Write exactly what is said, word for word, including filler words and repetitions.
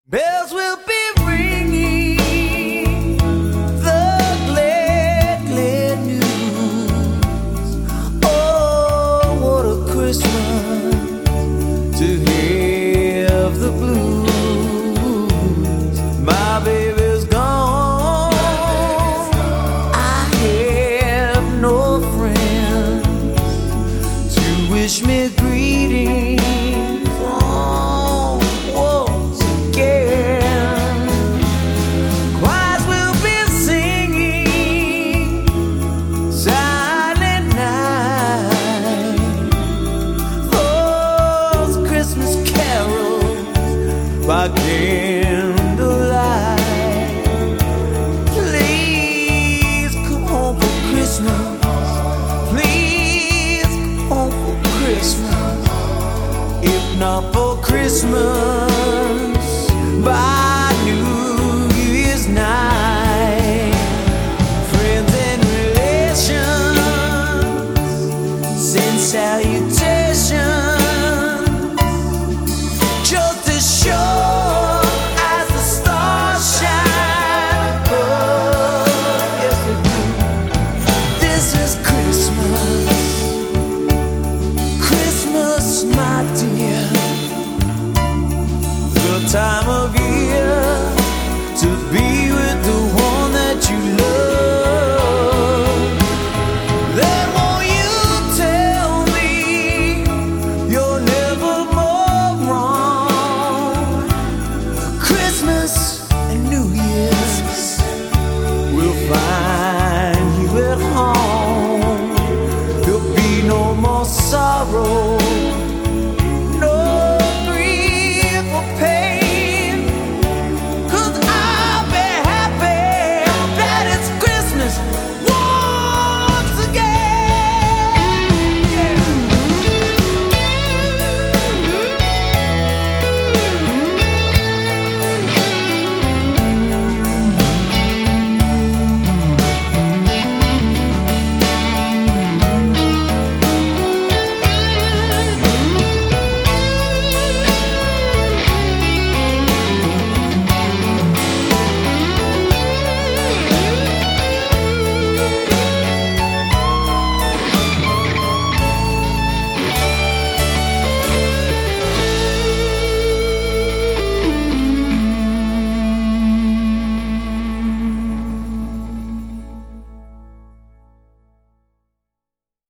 Bells will be ringing the glad, glad news. Oh, what a Christmas to have the blues. My baby's gone. I have no friends to wish me greetings. By candlelight, please come home for Christmas. Please come home for Christmas. If not for Christmas, by New Year's night, friends and relations send salutations. Time of year to be with the one that you love. Then won't you tell me you're never more wrong? Christmas and New Year's will find